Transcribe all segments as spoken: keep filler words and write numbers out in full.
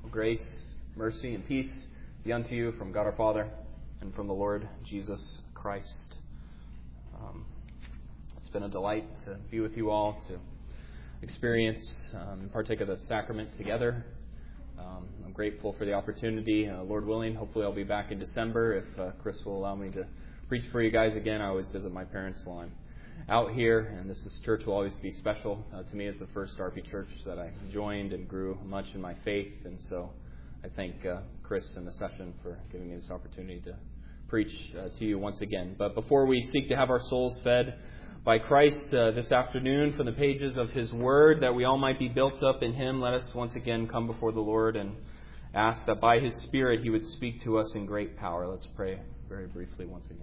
Grace, mercy, and peace be unto you from God our Father and from the Lord Jesus Christ. Um, it's been a delight to be with you all, to experience um, and partake of the sacrament together. Um, I'm grateful for the opportunity. Uh, Lord willing, hopefully I'll be back in December if uh, Chris will allow me to preach for you guys again. I always visit my parents while I'm out here, and this is, church will always be special uh, to me as the first R P church that I joined and grew much in my faith. And so I thank uh, Chris and the session for giving me this opportunity to preach uh, to you once again. But before we seek to have our souls fed by Christ uh, this afternoon from the pages of His Word, that we all might be built up in Him, let us once again come before the Lord and ask that by His Spirit He would speak to us in great power. Let's pray very briefly once again.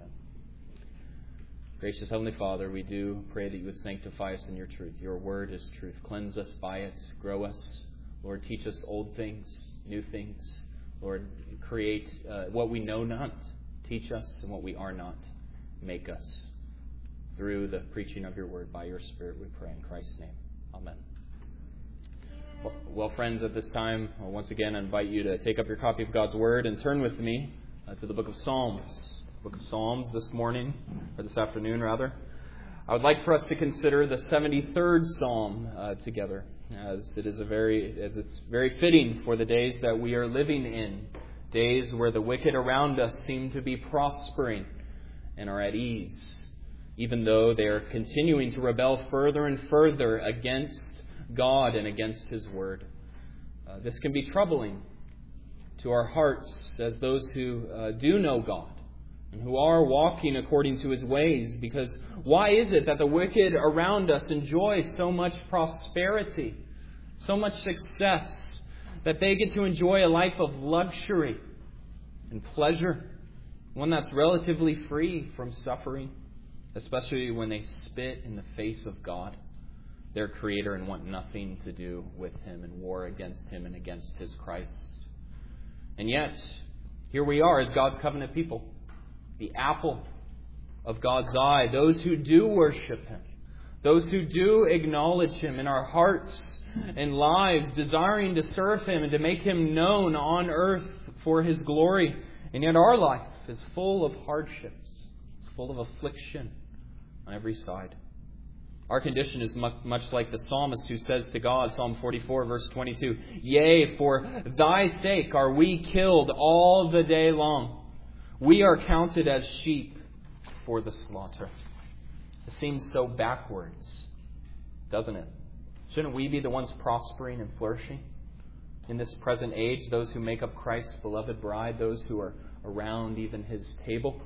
Gracious Heavenly Father, we do pray that you would sanctify us in your truth. Your word is truth. Cleanse us by it. Grow us. Lord, teach us old things, new things. Lord, create uh, what we know not. Teach us, and what we are not, make us. Through the preaching of your word by your Spirit, we pray in Christ's name. Amen. Well, well friends, at this time, I'll once again invite you to take up your copy of God's Word and turn with me uh, to the book of Psalms. Book of Psalms this morning, or this afternoon rather. I would like for us to consider the seventy-third Psalm uh, together, as it is a very, as it's very fitting for the days that we are living in, days where the wicked around us seem to be prospering and are at ease, even though they are continuing to rebel further and further against God and against His Word. Uh, this can be troubling to our hearts as those who uh, do know God and who are walking according to His ways, because why is it that the wicked around us enjoy so much prosperity, so much success, that they get to enjoy a life of luxury and pleasure, one that's relatively free from suffering, especially when they spit in the face of God, their Creator, and want nothing to do with Him and war against Him and against His Christ? And yet, here we are as God's covenant people, the apple of God's eye, those who do worship Him, those who do acknowledge Him in our hearts and lives, desiring to serve Him and to make Him known on earth for His glory. And yet our life is full of hardships, it's full of affliction on every side. Our condition is much like the psalmist who says to God, Psalm forty-four, verse twenty-two, "Yea, for thy sake are we killed all the day long. We are counted as sheep for the slaughter." It seems so backwards, doesn't it? Shouldn't we be the ones prospering and flourishing in this present age? Those who make up Christ's beloved bride, those who are around even His table.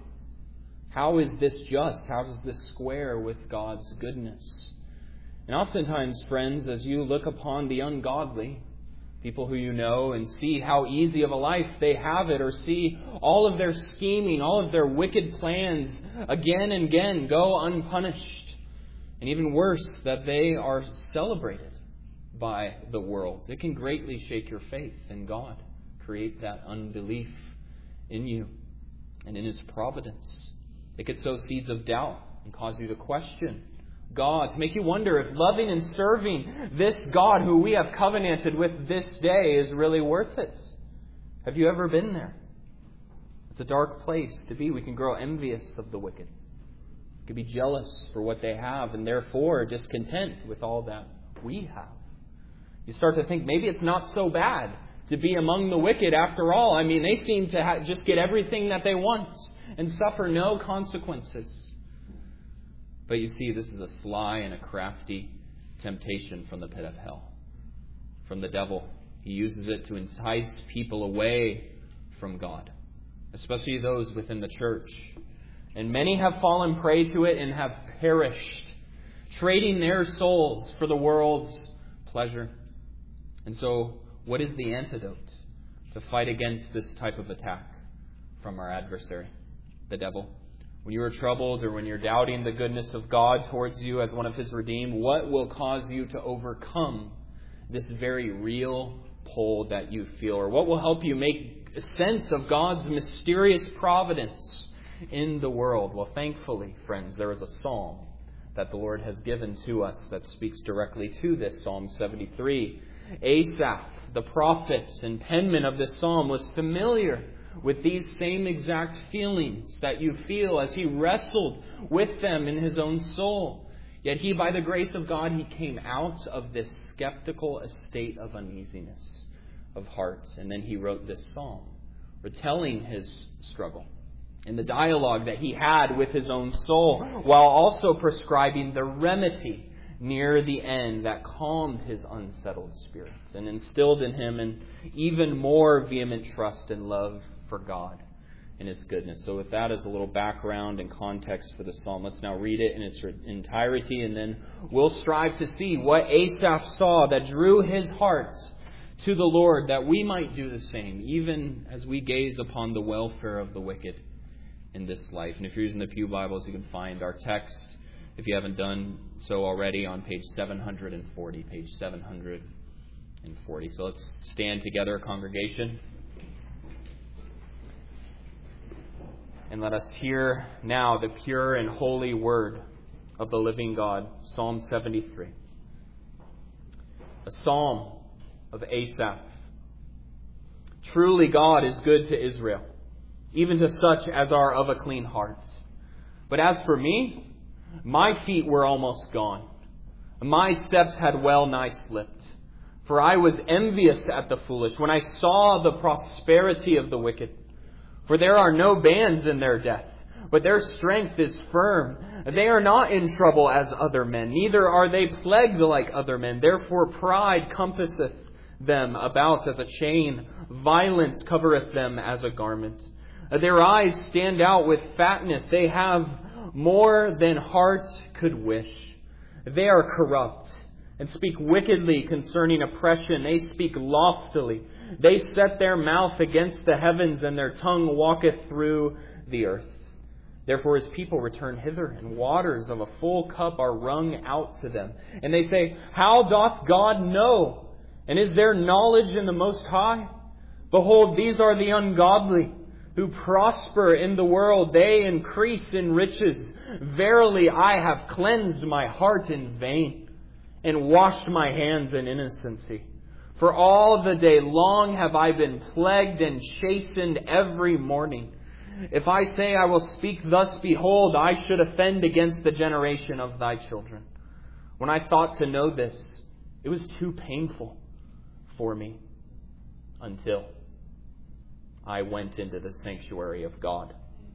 How is this just? How does this square with God's goodness? And oftentimes, friends, as you look upon the ungodly, people who you know, and see how easy of a life they have it, or see all of their scheming, all of their wicked plans again and again go unpunished, and even worse, that they are celebrated by the world, it can greatly shake your faith in God, create that unbelief in you and in His providence. It could sow seeds of doubt and cause you to question God, to make you wonder if loving and serving this God who we have covenanted with this day is really worth it. Have you ever been there? It's a dark place to be. We can grow envious of the wicked. We can be jealous for what they have and therefore discontent with all that we have. You start to think maybe it's not so bad to be among the wicked after all. I mean, they seem to ha- just get everything that they want and suffer no consequences. But you see, this is a sly and a crafty temptation from the pit of hell, from the devil. He uses it to entice people away from God, especially those within the church. And many have fallen prey to it and have perished, trading their souls for the world's pleasure. And so, what is the antidote to fight against this type of attack from our adversary, the devil? When you are troubled, or when you're doubting the goodness of God towards you as one of His redeemed, what will cause you to overcome this very real pull that you feel? Or what will help you make sense of God's mysterious providence in the world? Well, thankfully, friends, there is a psalm that the Lord has given to us that speaks directly to this. Psalm seventy-three. Asaph, the prophets and penman of this psalm, was familiar with these same exact feelings that you feel as he wrestled with them in his own soul. Yet he, by the grace of God, he came out of this skeptical estate of uneasiness of heart. And then he wrote this psalm, retelling his struggle and the dialogue that he had with his own soul, while also prescribing the remedy near the end that calmed his unsettled spirit and instilled in him an even more vehement trust and love for God and His goodness. So with that as a little background and context for the psalm, let's now read it in its entirety, and then we'll strive to see what Asaph saw that drew his heart to the Lord, that we might do the same, even as we gaze upon the welfare of the wicked in this life. And if you're using the Pew Bibles, you can find our text, if you haven't done so already, on page seven hundred forty. Page seven hundred forty. So let's stand together, congregation. And let us hear now the pure and holy word of the living God. Psalm seventy-three. A psalm of Asaph. Truly God is good to Israel, even to such as are of a clean heart. But as for me, my feet were almost gone. My steps had well nigh slipped. For I was envious at the foolish when I saw the prosperity of the wicked. For there are no bands in their death, but their strength is firm. They are not in trouble as other men, neither are they plagued like other men. Therefore pride compasseth them about as a chain. Violence covereth them as a garment. Their eyes stand out with fatness. They have more than heart could wish. They are corrupt and speak wickedly concerning oppression. They speak loftily. They set their mouth against the heavens, and their tongue walketh through the earth. Therefore his people return hither, and waters of a full cup are wrung out to them. And they say, how doth God know? And is there knowledge in the Most High? Behold, these are the ungodly, who prosper in the world. They increase in riches. Verily, I have cleansed my heart in vain, and washed my hands in innocency. For all the day long have I been plagued and chastened every morning. If I say I will speak thus, behold, I should offend against the generation of thy children. When I thought to know this, it was too painful for me, until I went into the sanctuary of God.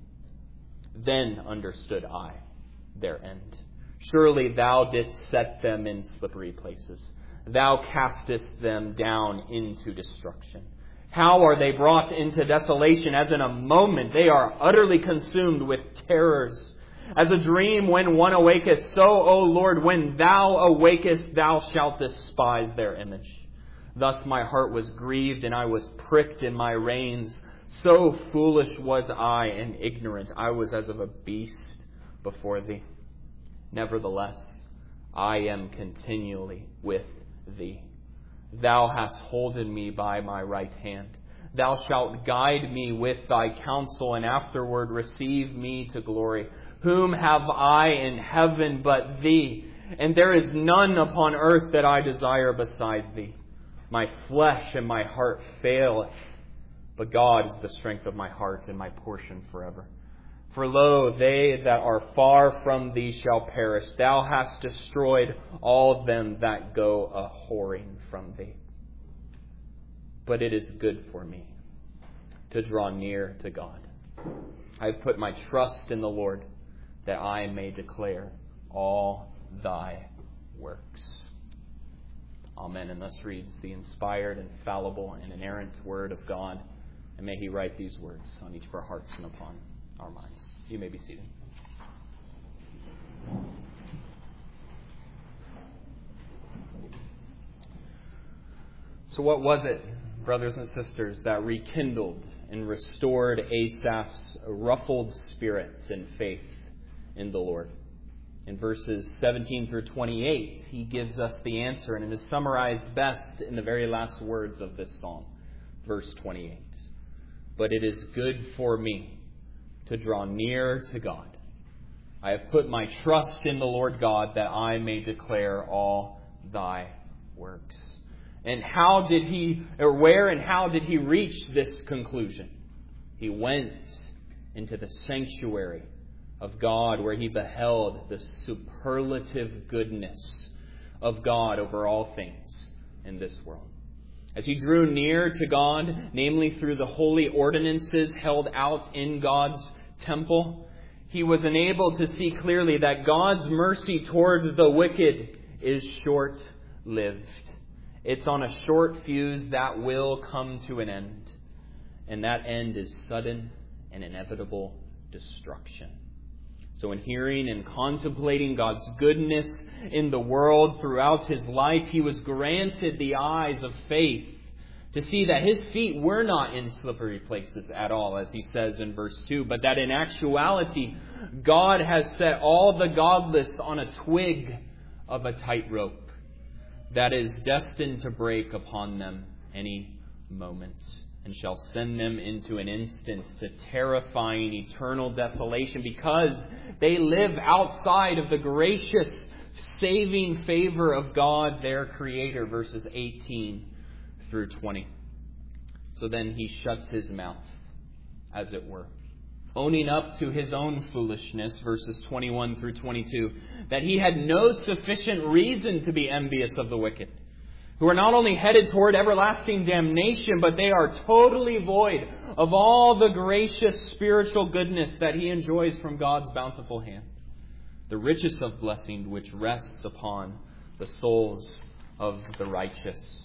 Then understood I their end. Surely thou didst set them in slippery places. Thou castest them down into destruction. How are they brought into desolation? As in a moment they are utterly consumed with terrors. As a dream when one awaketh, so, O Lord, when thou awakest, thou shalt despise their image. Thus my heart was grieved, and I was pricked in my reins. So foolish was I and ignorant. I was as of a beast before thee. Nevertheless, I am continually with thee. Thou hast holden me by my right hand. Thou shalt guide me with thy counsel, and afterward receive me to glory. Whom have I in heaven but thee? And there is none upon earth that I desire beside thee. My flesh and my heart faileth, but God is the strength of my heart and my portion forever. For lo, they that are far from thee shall perish. Thou hast destroyed all them that go a-whoring from thee. But it is good for me to draw near to God. I have put my trust in the Lord, that I may declare all thy works. Amen. And thus reads the inspired, infallible, and inerrant Word of God. And may He write these words on each of our hearts and upon our minds. You may be seated. So what was it, brothers and sisters, that rekindled and restored Asaph's ruffled spirit and faith in the Lord? In verses seventeen through twenty-eight, he gives us the answer, and it is summarized best in the very last words of this psalm, verse twenty-eight. But it is good for me to draw near to God. I have put my trust in the Lord God, that I may declare all thy works. And how did he, or where and how did he reach this conclusion? He went into the sanctuary of God, where he beheld the superlative goodness of God over all things in this world. As he drew near to God, namely through the holy ordinances held out in God's temple, he was enabled to see clearly that God's mercy toward the wicked is short-lived. It's on a short fuse that will come to an end. And that end is sudden and inevitable destruction. So in hearing and contemplating God's goodness in the world throughout his life, he was granted the eyes of faith to see that his feet were not in slippery places at all, as he says in verse two, but that in actuality, God has set all the godless on a twig of a tightrope that is destined to break upon them any moment, and shall send them into an instant to terrifying eternal desolation, because they live outside of the gracious, saving favor of God, their Creator, verses eighteen through twenty. So then he shuts his mouth, as it were, owning up to his own foolishness, verses twenty-one through twenty-two, that he had no sufficient reason to be envious of the wicked, who are not only headed toward everlasting damnation, but they are totally void of all the gracious spiritual goodness that he enjoys from God's bountiful hand, the richest of blessing which rests upon the souls of the righteous.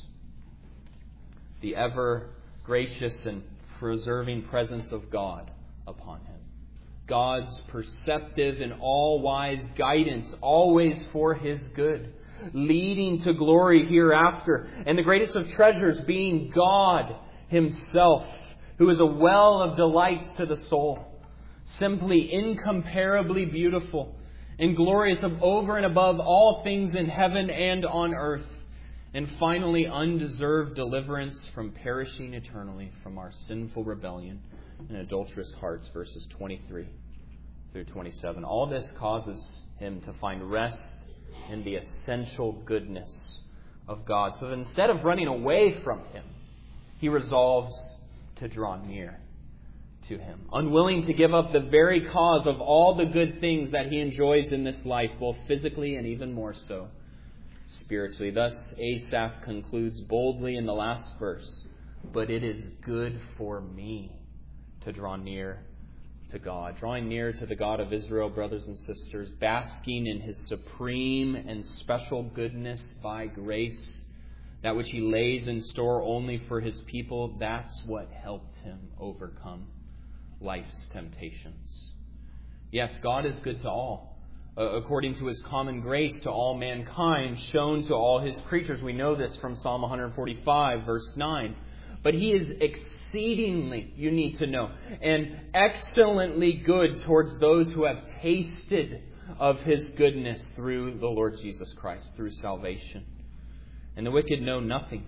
The ever gracious and preserving presence of God upon him. God's perceptive and all-wise guidance, always for his good, leading to glory hereafter. And the greatest of treasures being God himself, who is a well of delights to the soul, simply incomparably beautiful and glorious of over and above all things in heaven and on earth. And finally, undeserved deliverance from perishing eternally from our sinful rebellion and adulterous hearts, verses twenty-three through twenty-seven. All this causes him to find rest in the essential goodness of God. So that instead of running away from him, he resolves to draw near to him, unwilling to give up the very cause of all the good things that he enjoys in this life, both physically and even more so spiritually. Thus, Asaph concludes boldly in the last verse, "But it is good for me to draw near to God." Drawing near to the God of Israel, brothers and sisters, basking in his supreme and special goodness by grace, that which he lays in store only for his people, that's what helped him overcome life's temptations. Yes, God is good to all, uh, according to his common grace to all mankind, shown to all his creatures. We know this from Psalm one forty-five, verse nine. But he is exceedingly, you need to know, and excellently good towards those who have tasted of his goodness through the Lord Jesus Christ, through salvation. And the wicked know nothing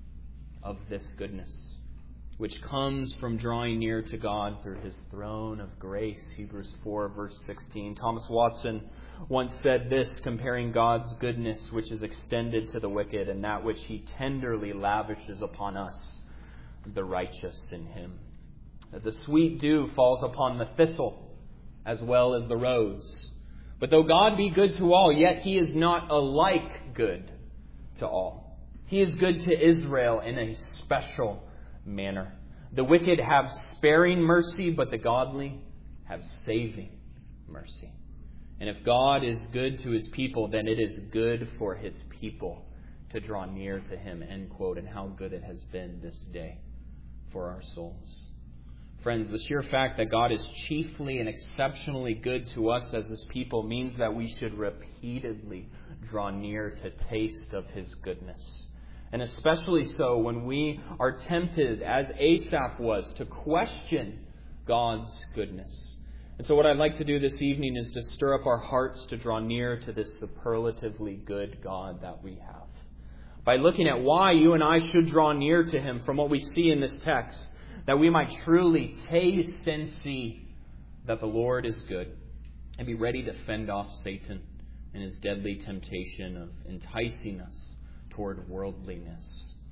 of this goodness, which comes from drawing near to God through his throne of grace. Hebrews four, verse sixteen. Thomas Watson once said this, comparing God's goodness, which is extended to the wicked, and that which he tenderly lavishes upon us, the righteous in him. The sweet dew falls upon the thistle as well as the rose. But though God be good to all, yet he is not alike good to all. He is good to Israel in a special manner. The wicked have sparing mercy, but the godly have saving mercy. And if God is good to his people, then it is good for his people to draw near to him. End quote. And how good it has been this day for our souls. Friends, the sheer fact that God is chiefly and exceptionally good to us as his people means that we should repeatedly draw near to taste of his goodness. And especially so when we are tempted, as Asaph was, to question God's goodness. And so what I'd like to do this evening is to stir up our hearts to draw near to this superlatively good God that we have, by looking at why you and I should draw near to him from what we see in this text, that we might truly taste and see that the Lord is good, and be ready to fend off Satan and his deadly temptation of enticing us toward worldliness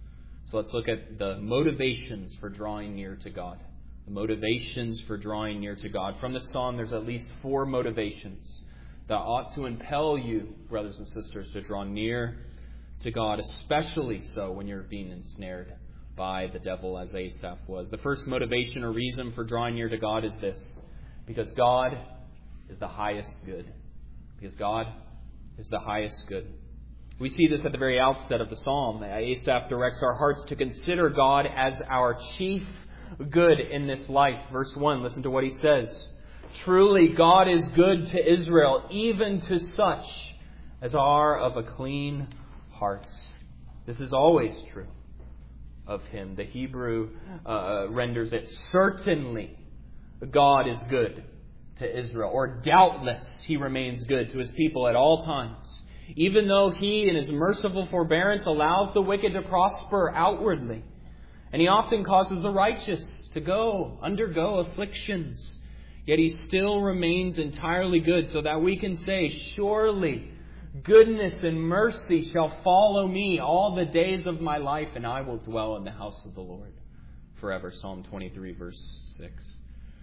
So let's look at the motivations for drawing near to God. The motivations for drawing near to God. From the psalm, there's at least four motivations that ought to impel you, brothers and sisters, to draw near to God, especially so when you're being ensnared by the devil as Asaph was. The first motivation or reason for drawing near to God is this: because God is the highest good. Because God is the highest good. We see this at the very outset of the psalm. Asaph directs our hearts to consider God as our chief good in this life. Verse one, listen to what he says. Truly God is good to Israel, even to such as are of a clean heart. This is always true of him. The Hebrew uh, renders it, certainly God is good to Israel, or doubtless he remains good to his people at all times, even though he in his merciful forbearance allows the wicked to prosper outwardly. And he often causes the righteous to go, undergo afflictions. Yet he still remains entirely good, so that we can say, surely goodness and mercy shall follow me all the days of my life, and I will dwell in the house of the Lord forever. Psalm twenty-three, verse six.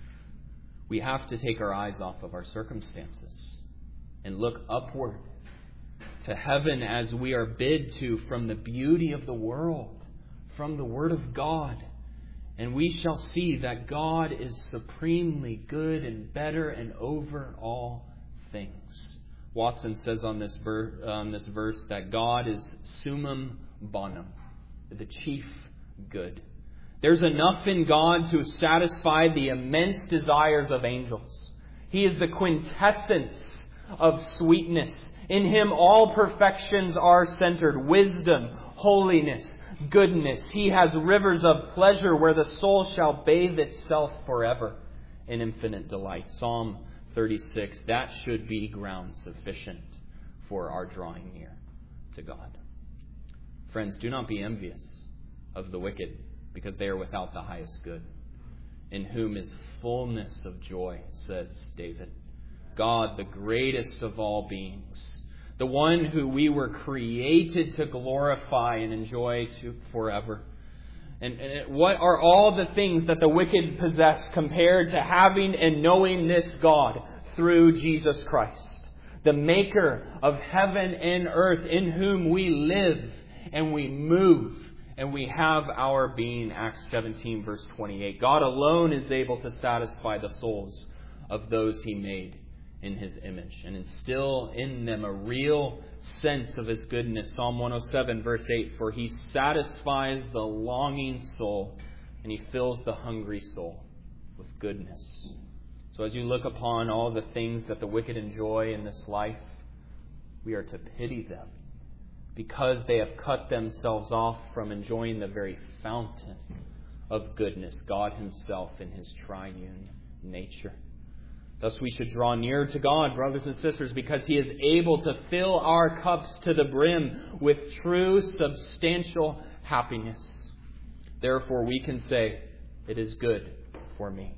We have to take our eyes off of our circumstances and look upward to heaven as we are bid to from the beauty of the world, from the Word of God. And we shall see that God is supremely good and better and over all things. Watson says on this, ver- on this verse that God is summum bonum, the chief good. There's enough in God to satisfy the immense desires of angels. He is the quintessence of sweetness. In Him all perfections are centered. Wisdom, holiness, goodness. He has rivers of pleasure where the soul shall bathe itself forever in infinite delight. Psalm thirty-six, that should be ground sufficient for our drawing near to God. Friends, do not be envious of the wicked, because they are without the highest good, in whom is fullness of joy, says David. God, the greatest of all beings, the one who we were created to glorify and enjoy to forever. And, and what are all the things that the wicked possess compared to having and knowing this God through Jesus Christ, the maker of heaven and earth, in whom we live and we move and we have our being? Acts seventeen, verse twenty-eight. God alone is able to satisfy the souls of those He made in His image and instill in them a real sense of His goodness. Psalm one oh seven, verse eight. For He satisfies the longing soul, and He fills the hungry soul with goodness. So as you look upon all the things that the wicked enjoy in this life, we are to pity them, because they have cut themselves off from enjoying the very fountain of goodness, God Himself in His triune nature. Thus we should draw near to God, brothers and sisters, because He is able to fill our cups to the brim with true, substantial happiness. Therefore we can say, it is good for me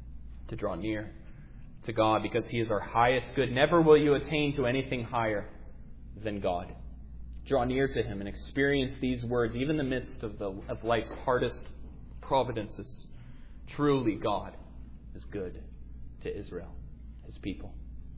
to draw near to God, because He is our highest good. Never will you attain to anything higher than God. Draw near to Him and experience these words, even in the midst of, the, of life's hardest providences. Truly God is good to Israel, His people.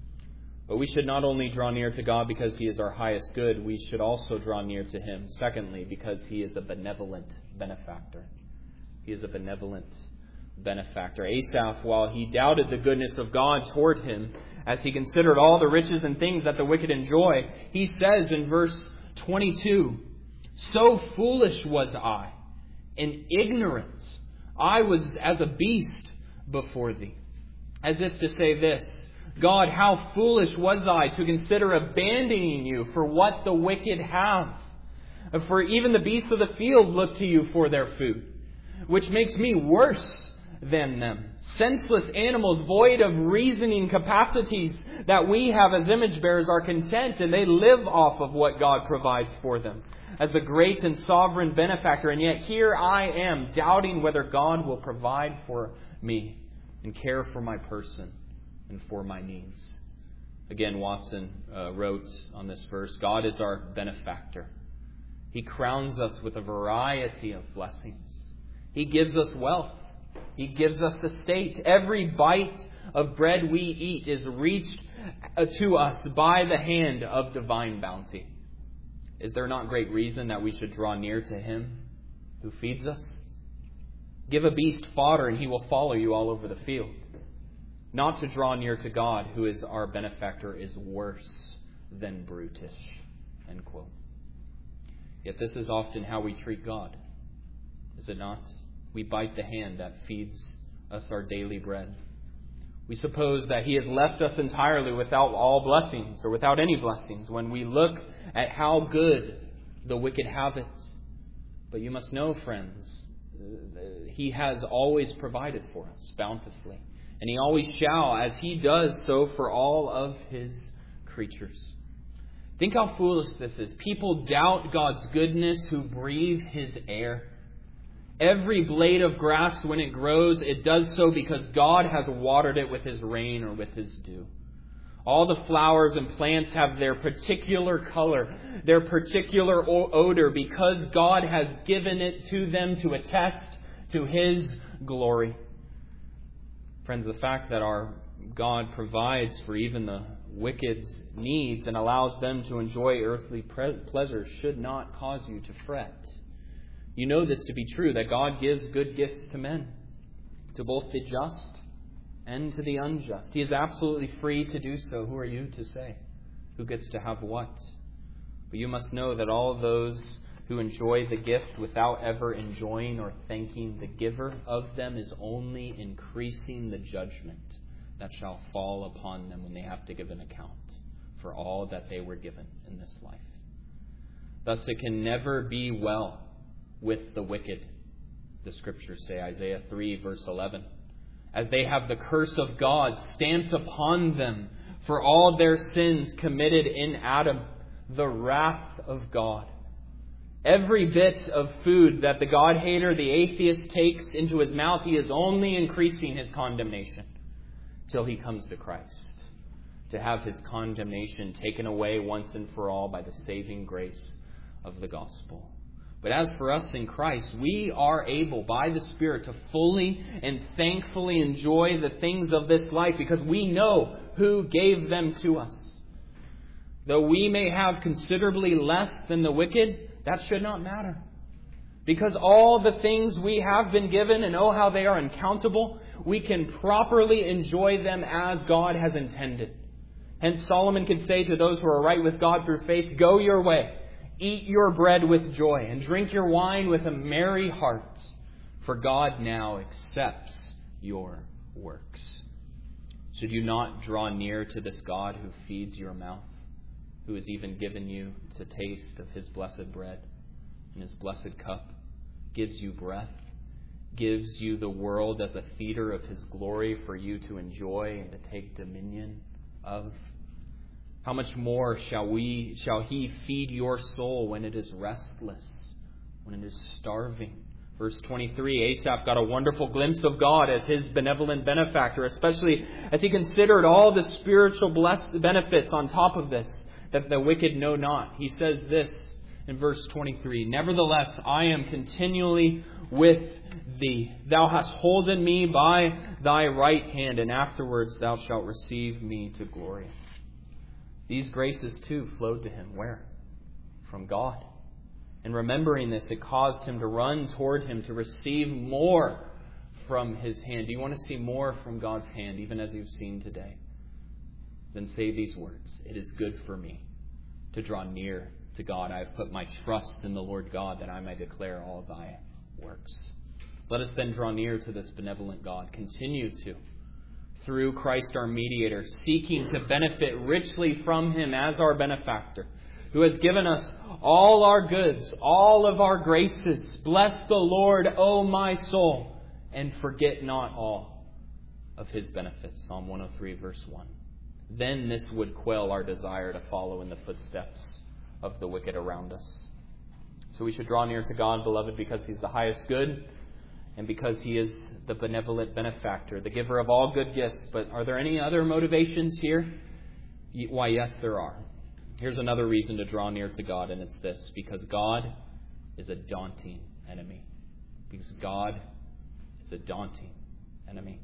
But we should not only draw near to God because He is our highest good, we should also draw near to Him, secondly, because He is a benevolent benefactor. He is a benevolent benefactor. Asaph, while he doubted the goodness of God toward him, as he considered all the riches and things that the wicked enjoy, he says in verse twenty-two, so foolish was I, in ignorance I was as a beast before Thee. As if to say this, God, how foolish was I to consider abandoning You for what the wicked have. For even the beasts of the field look to You for their food, which makes me worse than them. Senseless animals void of reasoning capacities that we have as image bearers are content, and they live off of what God provides for them as the great and sovereign benefactor. And yet here I am doubting whether God will provide for me and care for my person and for my needs. Again, Watson uh, wrote on this verse, God is our benefactor, He crowns us with a variety of blessings. He gives us wealth. He gives us estate. Every bite of bread we eat is reached to us by the hand of divine bounty. Is there not great reason that we should draw near to Him who feeds us? Give a beast fodder and he will follow you all over the field. Not to draw near to God, who is our benefactor, is worse than brutish. End quote. Yet this is often how we treat God, is it not? We bite the hand that feeds us our daily bread. We suppose that He has left us entirely without all blessings or without any blessings when we look at how good the wicked have it. But you must know, friends, He has always provided for us bountifully. And He always shall, as He does so for all of His creatures. Think how foolish this is. People doubt God's goodness who breathe His air. Every blade of grass, when it grows, it does so because God has watered it with His rain or with His dew. All the flowers and plants have their particular color, their particular odor, because God has given it to them to attest to His glory. Friends, the fact that our God provides for even the wicked's needs and allows them to enjoy earthly pleasures should not cause you to fret. You know this to be true, that God gives good gifts to men, to both the just and to the unjust. He is absolutely free to do so. Who are you to say who gets to have what? But you must know that all those who enjoy the gift without ever enjoying or thanking the giver of them is only increasing the judgment that shall fall upon them when they have to give an account for all that they were given in this life. Thus it can never be well with the wicked, the Scriptures say, Isaiah three, verse eleven. As they have the curse of God stamped upon them for all their sins committed in Adam, the wrath of God. Every bit of food that the God-hater, the atheist, takes into his mouth, he is only increasing his condemnation till he comes to Christ, to have his condemnation taken away once and for all by the saving grace of the gospel. But as for us in Christ, we are able by the Spirit to fully and thankfully enjoy the things of this life because we know who gave them to us. Though we may have considerably less than the wicked, that should not matter. Because all the things we have been given, and oh how they are uncountable, we can properly enjoy them as God has intended. Hence Solomon can say to those who are right with God through faith, go your way. Eat your bread with joy and drink your wine with a merry heart, for God now accepts your works. Should you not draw near to this God who feeds your mouth, who has even given you to taste of His blessed bread and His blessed cup, gives you breath, gives you the world as a feeder of His glory for you to enjoy and to take dominion of? How much more shall we, shall He feed your soul when it is restless, when it is starving? Verse twenty-three, Asaph got a wonderful glimpse of God as his benevolent benefactor, especially as he considered all the spiritual blessed benefits on top of this, that the wicked know not. He says this in verse twenty-three, nevertheless, I am continually with thee. Thou hast holden me by thy right hand, and afterwards thou shalt receive me to glory. These graces too flowed to him. Where? From God. And remembering this, it caused him to run toward Him to receive more from His hand. Do you want to see more from God's hand, even as you've seen today? Then say these words, it is good for me to draw near to God. I have put my trust in the Lord God that I may declare all thy works. Let us then draw near to this benevolent God. Continue to, through Christ our mediator, seeking to benefit richly from Him as our benefactor, who has given us all our goods, all of our graces. Bless the Lord, O my soul, and forget not all of His benefits. Psalm one oh three, verse one. Then this would quell our desire to follow in the footsteps of the wicked around us. So we should draw near to God, beloved, because He's the highest good, and because He is the benevolent benefactor, the giver of all good gifts. But are there any other motivations here? Why, yes, there are. Here's another reason to draw near to God, and it's this: because God is a daunting enemy. Because God is a daunting enemy.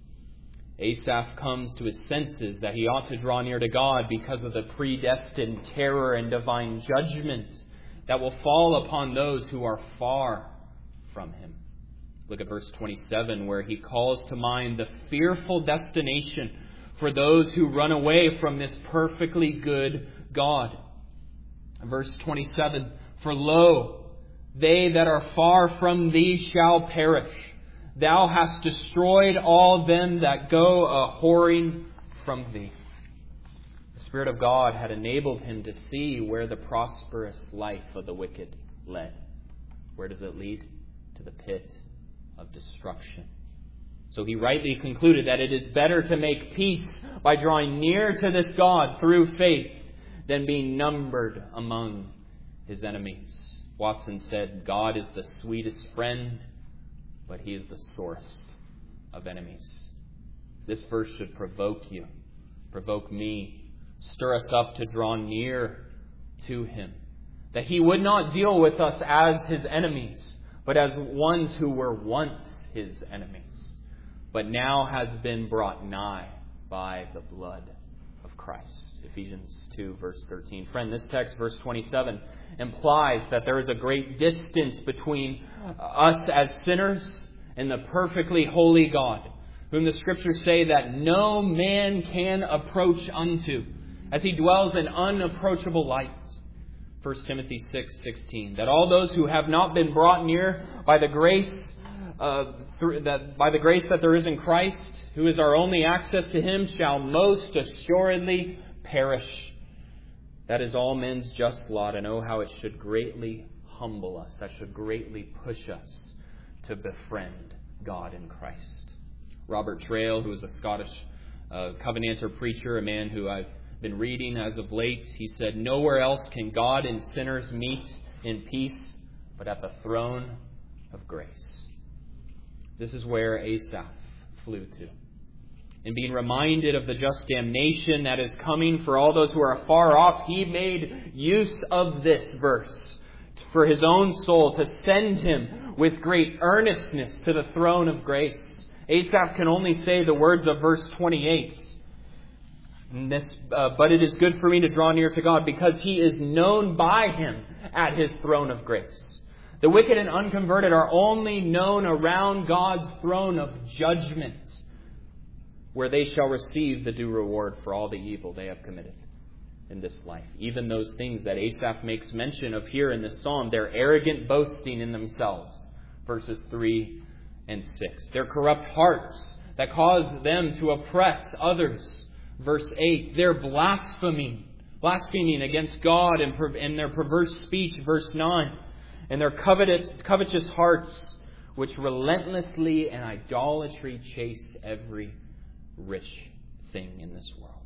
Asaph comes to his senses that he ought to draw near to God because of the predestined terror and divine judgment that will fall upon those who are far from him. Look at verse twenty-seven, where he calls to mind the fearful destination for those who run away from this perfectly good God. Verse twenty-seven, for lo, they that are far from thee shall perish. Thou hast destroyed all them that go a whoring from thee. The Spirit of God had enabled him to see where the prosperous life of the wicked led. Where does it lead? To the pit of destruction. So he rightly concluded that it is better to make peace by drawing near to this God through faith than being numbered among his enemies. Watson said, God is the sweetest friend, but he is the sorest of enemies. This verse should provoke you, provoke me, stir us up to draw near to him. That he would not deal with us as his enemies, but as ones who were once his enemies, but now has been brought nigh by the blood of Christ. Ephesians two, verse thirteen. Friend, this text, verse twenty-seven, implies that there is a great distance between us as sinners and the perfectly holy God, whom the Scriptures say that no man can approach unto, as he dwells in unapproachable light. First Timothy six sixteen. That all those who have not been brought near by the grace uh, through, that by the grace that there is in Christ, who is our only access to him, shall most assuredly perish. That is all men's just lot, and oh, how it should greatly humble us. That should greatly push us to befriend God in Christ. Robert Trail, who is a Scottish uh, Covenanter preacher, a man who I've been reading as of late, he said, nowhere else can God and sinners meet in peace but at the throne of grace. This is where Asaph flew to. And being reminded of the just damnation that is coming for all those who are far off, he made use of this verse for his own soul to send him with great earnestness to the throne of grace. Asaph can only say the words of verse twenty-eight. And this, uh, but it is good for me to draw near to God because he is known by him at his throne of grace. The wicked and unconverted are only known around God's throne of judgment, where they shall receive the due reward for all the evil they have committed in this life. Even those things that Asaph makes mention of here in this psalm, their arrogant boasting in themselves, verses three and six. Their corrupt hearts that cause them to oppress others, verse eight. Their blaspheming, blaspheming against God and, and their perverse speech, verse nine. And their coveted, covetous hearts, which relentlessly and idolatry chase every rich thing in this world.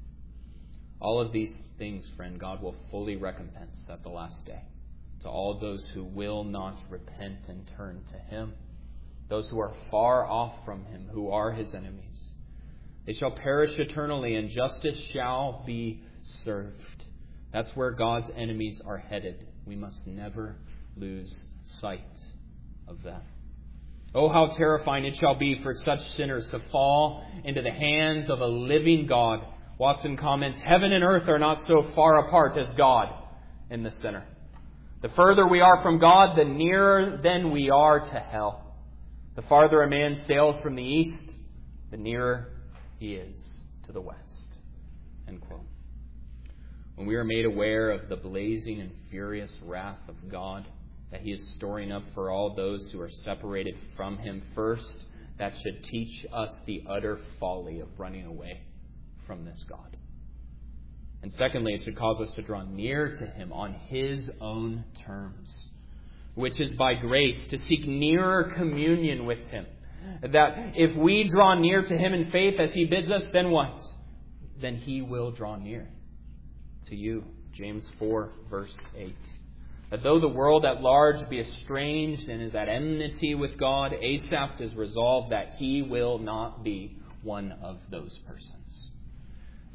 All of these things, friend, God will fully recompense at the last day to all those who will not repent and turn to him, those who are far off from him, who are his enemies. They shall perish eternally, and justice shall be served. That's where God's enemies are headed. We must never lose sight of that. Oh, how terrifying it shall be for such sinners to fall into the hands of a living God. Watson comments, heaven and earth are not so far apart as God in the center. The further we are from God, the nearer then we are to hell. The farther a man sails from the east, the nearer he is to the west. End quote. When we are made aware of the blazing and furious wrath of God that he is storing up for all those who are separated from him, first, that should teach us the utter folly of running away from this God. And secondly, it should cause us to draw near to him on his own terms, which is by grace, to seek nearer communion with him. That if we draw near to him in faith as he bids us, then what? Then he will draw near to you. James four, verse eight. That though the world at large be estranged and is at enmity with God, Asaph is resolved that he will not be one of those persons.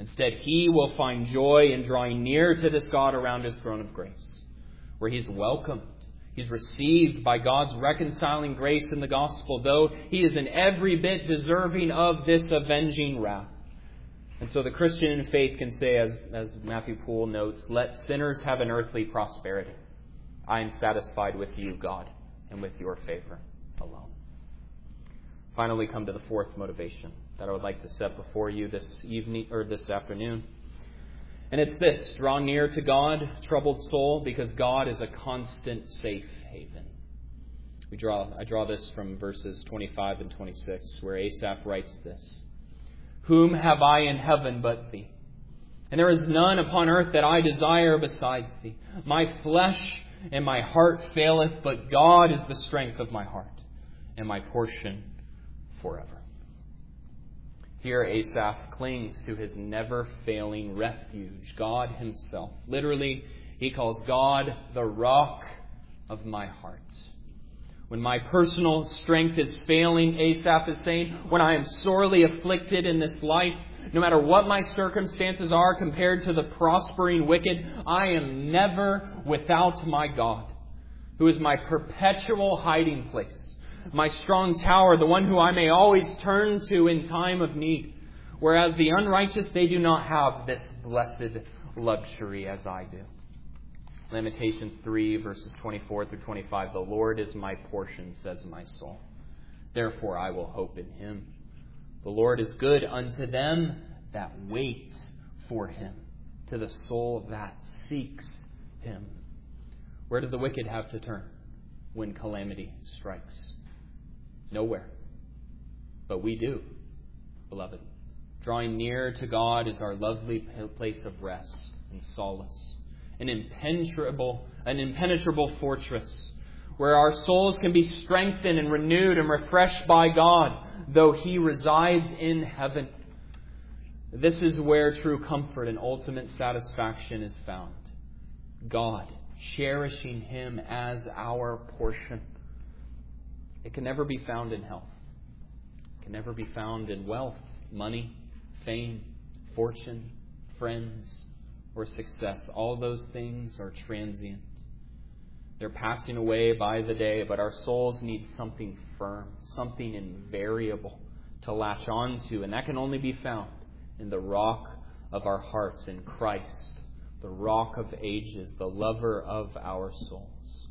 Instead, he will find joy in drawing near to this God around his throne of grace, where he's welcomed. He's received by God's reconciling grace in the gospel, though he is in every bit deserving of this avenging wrath. And so the Christian faith can say, as, as Matthew Poole notes, let sinners have an earthly prosperity. I am satisfied with you, God, and with your favor alone. Finally, come to the fourth motivation that I would like to set before you this evening or this afternoon. And it's this: draw near to God, troubled soul, because God is a constant safe haven. We draw I draw this from verses twenty-five and twenty-six, where Asaph writes this: Whom have I in heaven but thee? And there is none upon earth that I desire besides thee. My flesh and my heart faileth, but God is the strength of my heart and my portion forever. Here Asaph clings to his never-failing refuge, God himself. Literally, he calls God the rock of my heart. When my personal strength is failing, Asaph is saying, when I am sorely afflicted in this life, no matter what my circumstances are compared to the prospering wicked, I am never without my God, who is my perpetual hiding place, my strong tower, the one who I may always turn to in time of need. Whereas the unrighteous, they do not have this blessed luxury as I do. Lamentations three, verses twenty-four through twenty-five. The Lord is my portion, says my soul. Therefore I will hope in him. The Lord is good unto them that wait for him, to the soul that seeks him. Where do the wicked have to turn when calamity strikes? Nowhere. But we do, beloved. Drawing near to God is our lovely place of rest and solace. An impenetrable, an impenetrable fortress where our souls can be strengthened and renewed and refreshed by God, though he resides in heaven. This is where true comfort and ultimate satisfaction is found. God, cherishing him as our portion. It can never be found in health. It can never be found in wealth, money, fame, fortune, friends, or success. All those things are transient. They're passing away by the day, but our souls need something firm, something invariable to latch on to, and that can only be found in the rock of our hearts, in Christ, the rock of ages, the lover of our souls.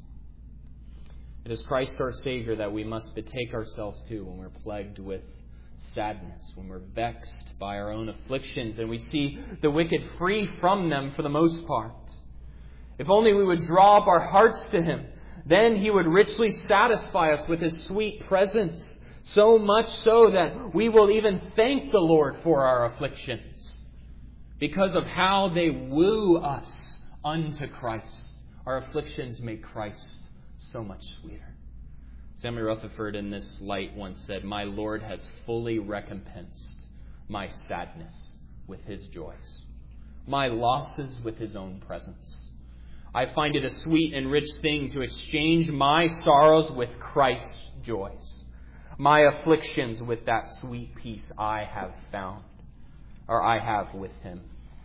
It is Christ our Savior that we must betake ourselves to when we're plagued with sadness, when we're vexed by our own afflictions, and we see the wicked free from them for the most part. If only we would draw up our hearts to him, then he would richly satisfy us with his sweet presence, so much so that we will even thank the Lord for our afflictions, because of how they woo us unto Christ. Our afflictions make Christ so much sweeter. Samuel Rutherford in this light once said, "My Lord has fully recompensed my sadness with his joys, my losses with his own presence. I find it a sweet and rich thing to exchange my sorrows with Christ's joys, my afflictions with that sweet peace I have found, or I have with him."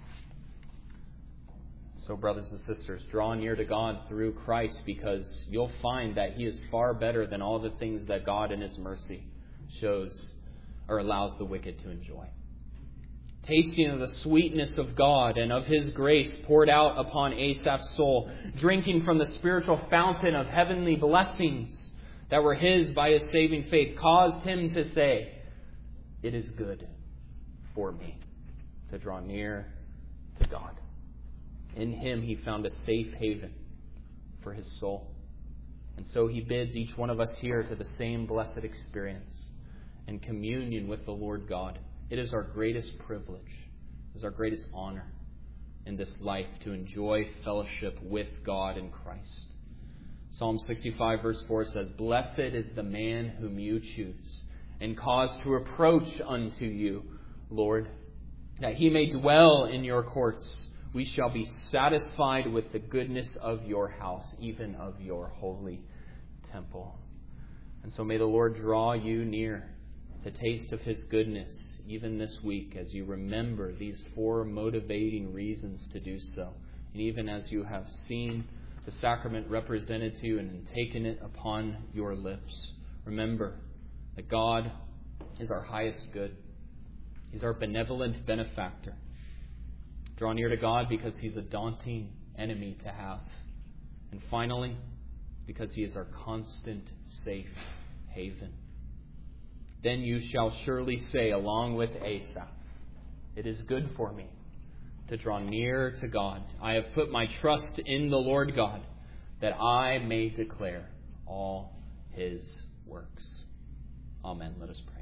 So, brothers and sisters, draw near to God through Christ, because you'll find that he is far better than all the things that God in his mercy shows or allows the wicked to enjoy. Tasting of the sweetness of God and of his grace poured out upon Asaph's soul, drinking from the spiritual fountain of heavenly blessings that were his by his saving faith, caused him to say, "It is good for me to draw near to God." In him he found a safe haven for his soul. And so he bids each one of us here to the same blessed experience and communion with the Lord God. It is our greatest privilege, it is our greatest honor in this life to enjoy fellowship with God in Christ. Psalm sixty-five verse four says, "Blessed is the man whom you choose and cause to approach unto you, Lord, that he may dwell in your courts. We shall be satisfied with the goodness of your house, even of your holy temple." And so may the Lord draw you near to taste of His goodness even this week as you remember these four motivating reasons to do so. And even as you have seen the sacrament represented to you and taken it upon your lips, remember that God is our highest good. He's our benevolent benefactor. Draw near to God because He's a daunting enemy to have. And finally, because He is our constant safe haven. Then you shall surely say, along with Asaph, it is good for me to draw near to God. I have put my trust in the Lord God, that I may declare all His works. Amen. Let us pray.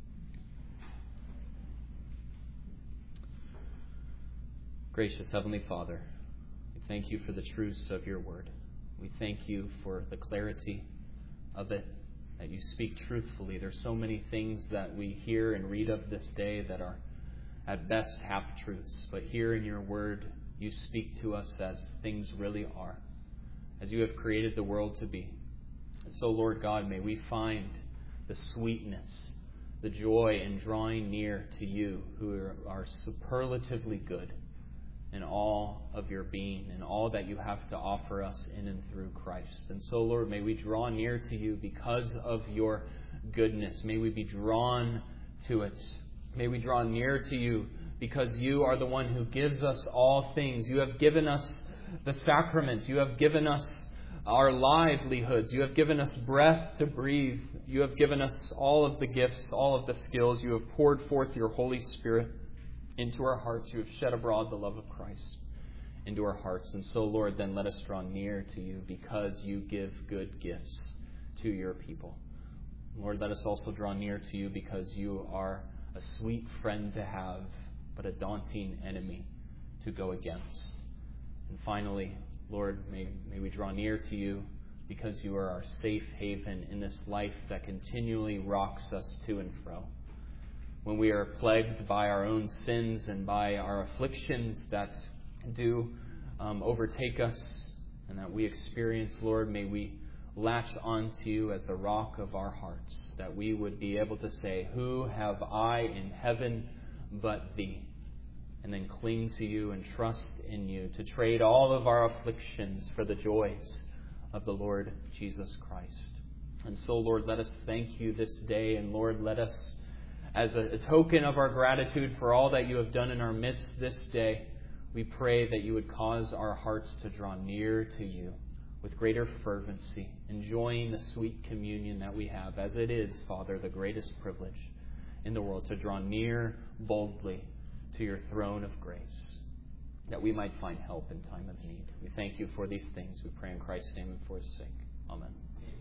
Gracious Heavenly Father, we thank You for the truths of Your word. We thank You for the clarity of it, that You speak truthfully. There's so many things that we hear and read of this day that are at best half-truths. But here in Your word, You speak to us as things really are, as You have created the world to be. And so, Lord God, may we find the sweetness, the joy in drawing near to You, who are, are superlatively good in all of Your being and all that You have to offer us in and through Christ. And so, Lord, may we draw near to You because of Your goodness. May we be drawn to it. May we draw near to You because You are the one who gives us all things. You have given us the sacraments. You have given us our livelihoods. You have given us breath to breathe. You have given us all of the gifts, all of the skills. You have poured forth Your Holy Spirit into our hearts. You have shed abroad the love of Christ into our hearts. And so, Lord, then let us draw near to You because You give good gifts to Your people. Lord, let us also draw near to You because You are a sweet friend to have, but a daunting enemy to go against. And finally, Lord, may, may we draw near to You because You are our safe haven in this life that continually rocks us to and fro. When we are plagued by our own sins and by our afflictions that do um, overtake us and that we experience, Lord, may we latch onto You as the rock of our hearts, that we would be able to say, who have I in heaven but Thee? And then cling to You and trust in You to trade all of our afflictions for the joys of the Lord Jesus Christ. And so, Lord, let us thank You this day. And Lord, let us, as a, a token of our gratitude for all that You have done in our midst this day, we pray that You would cause our hearts to draw near to You with greater fervency, enjoying the sweet communion that we have, as it is, Father, the greatest privilege in the world, to draw near boldly to Your throne of grace, that we might find help in time of need. We thank You for these things. We pray in Christ's name and for His sake. Amen.